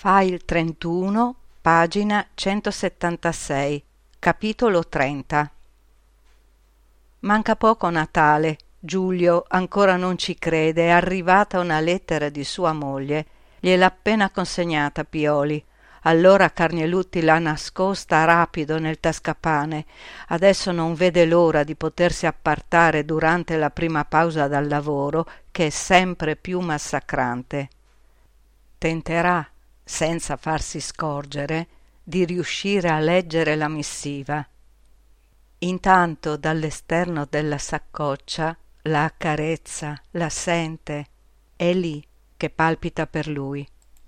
File 31, pagina 176, capitolo 30. Manca poco Natale. Giulio ancora non ci crede. È arrivata una lettera di sua moglie. Gliel'ha appena consegnata Pioli. Allora Carnelutti l'ha nascosta rapido nel tascapane. Adesso non vede l'ora di potersi appartare durante la prima pausa dal lavoro, che è sempre più massacrante. Tenterà, senza farsi scorgere, di riuscire a leggere la missiva. Intanto dall'esterno della saccoccia la accarezza, la sente, è lì che palpita per lui.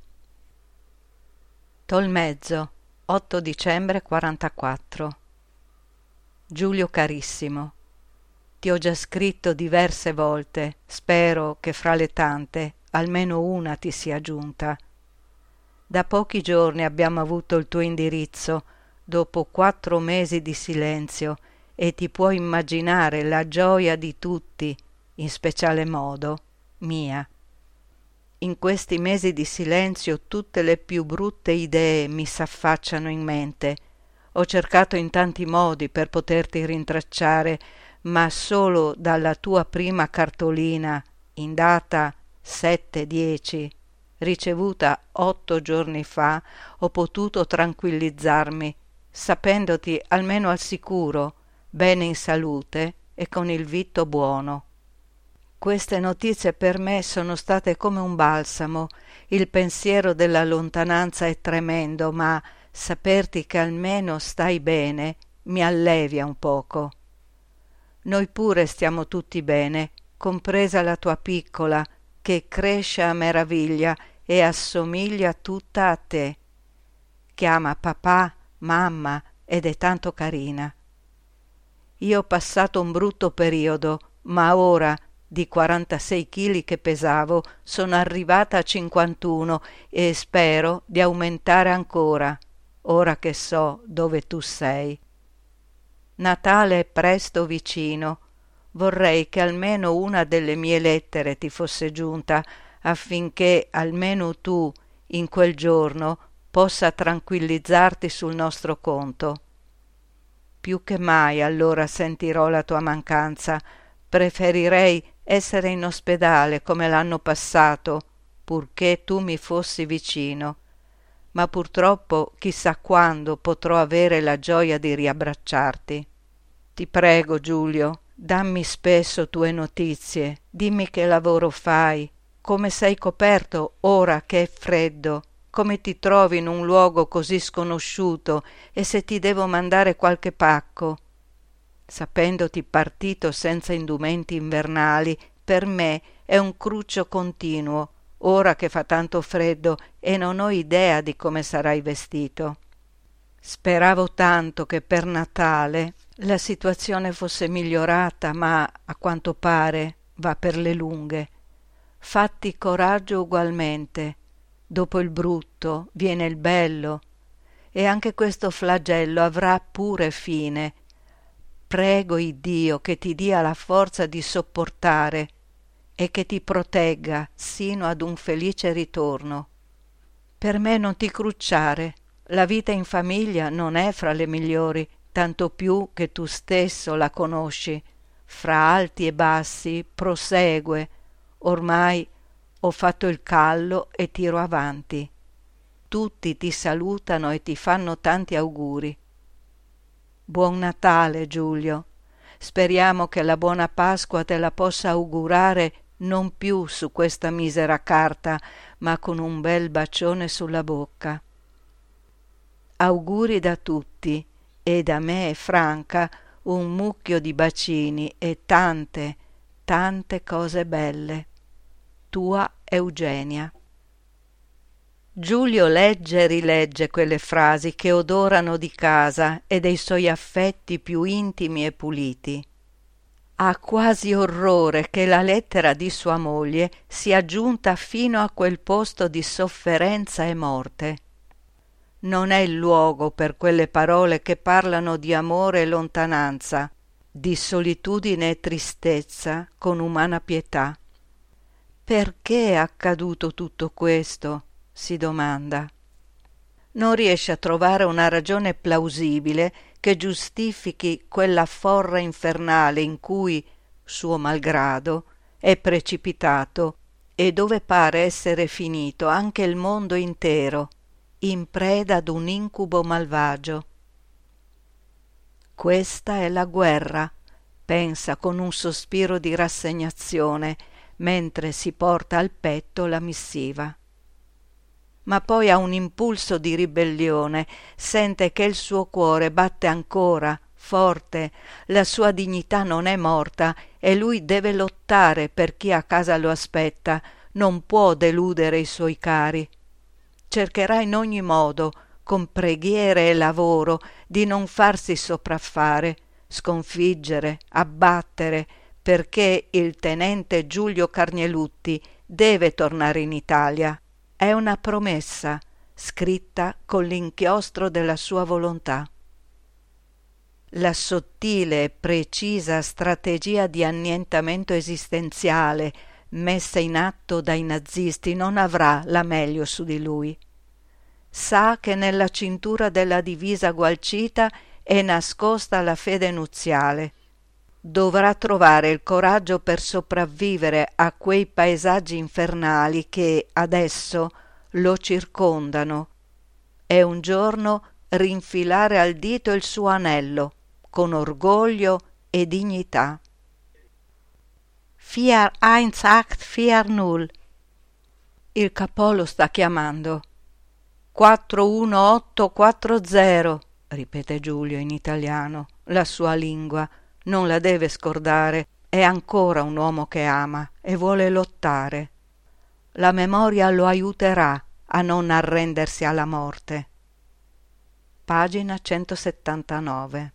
Tolmezzo, 8 dicembre 44. Giulio carissimo, ti ho già scritto diverse volte, spero che fra le tante almeno una ti sia giunta. Da pochi giorni abbiamo avuto il tuo indirizzo, dopo 4 mesi di silenzio, e ti puoi immaginare la gioia di tutti, in speciale modo mia. In questi mesi di silenzio tutte le più brutte idee mi s'affacciano in mente. Ho cercato in tanti modi per poterti rintracciare, ma solo dalla tua prima cartolina, in data 7/10, ricevuta 8 giorni fa, ho potuto tranquillizzarmi, sapendoti almeno al sicuro, bene in salute e con il vitto buono. Queste notizie per me sono state come un balsamo. Il pensiero della lontananza è tremendo, ma saperti che almeno stai bene mi allevia un poco. Noi pure stiamo tutti bene, compresa la tua piccola, che cresce a meraviglia e assomiglia tutta a te. Chiama papà, mamma ed è tanto carina. Io ho passato un brutto periodo, ma ora, di 46 chili che pesavo, sono arrivata a 51 e spero di aumentare ancora, ora che so dove tu sei. Natale è presto vicino. Vorrei che almeno una delle mie lettere ti fosse giunta, affinché almeno tu, in quel giorno, possa tranquillizzarti sul nostro conto. Più che mai allora sentirò la tua mancanza. Preferirei essere in ospedale come l'anno passato, purché tu mi fossi vicino. Ma purtroppo chissà quando potrò avere la gioia di riabbracciarti. Ti prego, Giulio, dammi spesso tue notizie, dimmi che lavoro fai, come sei coperto ora che è freddo, come ti trovi in un luogo così sconosciuto e se ti devo mandare qualche pacco. Sapendoti partito senza indumenti invernali, per me è un cruccio continuo, ora che fa tanto freddo e non ho idea di come sarai vestito. Speravo tanto che per Natale la situazione fosse migliorata, ma a quanto pare va per le lunghe. Fatti coraggio ugualmente. Dopo il brutto viene il bello, e anche questo flagello avrà pure fine. Prego Iddio che ti dia la forza di sopportare e che ti protegga sino ad un felice ritorno. Per me non ti crucciare. La vita in famiglia non è fra le migliori, tanto più che tu stesso la conosci. Fra alti e bassi prosegue. Ormai ho fatto il callo e tiro avanti. Tutti ti salutano e ti fanno tanti auguri. Buon Natale, Giulio. Speriamo che la buona Pasqua te la possa augurare non più su questa misera carta, ma con un bel bacione sulla bocca. Auguri da tutti e da me e Franca un mucchio di bacini e tante, tante cose belle. Tua Eugenia. Giulio legge e rilegge quelle frasi che odorano di casa e dei suoi affetti più intimi e puliti. Ha quasi orrore che la lettera di sua moglie sia giunta fino a quel posto di sofferenza e morte. Non è il luogo per quelle parole che parlano di amore e lontananza, di solitudine e tristezza con umana pietà. Perché è accaduto tutto questo? Si domanda. Non riesce a trovare una ragione plausibile che giustifichi quella forra infernale in cui, suo malgrado, è precipitato e dove pare essere finito anche il mondo intero, in preda ad un incubo malvagio. Questa è la guerra, pensa con un sospiro di rassegnazione, mentre si porta al petto la missiva. Ma poi ha un impulso di ribellione, sente che il suo cuore batte ancora, forte, la sua dignità non è morta e lui deve lottare per chi a casa lo aspetta, non può deludere i suoi cari. Cercherà in ogni modo, con preghiere e lavoro, di non farsi sopraffare, sconfiggere, abbattere, perché il tenente Giulio Carnielutti deve tornare in Italia. È una promessa scritta con l'inchiostro della sua volontà. La sottile e precisa strategia di annientamento esistenziale messa in atto dai nazisti non avrà la meglio su di lui. Sa che nella cintura della divisa gualcita è nascosta la fede nuziale. Dovrà trovare il coraggio per sopravvivere a quei paesaggi infernali che adesso lo circondano e un giorno rinfilare al dito il suo anello con orgoglio e dignità. 41840. Il capò lo sta chiamando. 41840, ripete Giulio in italiano, la sua lingua. Non la deve scordare, è ancora un uomo che ama e vuole lottare. La memoria lo aiuterà a non arrendersi alla morte. Pagina 179.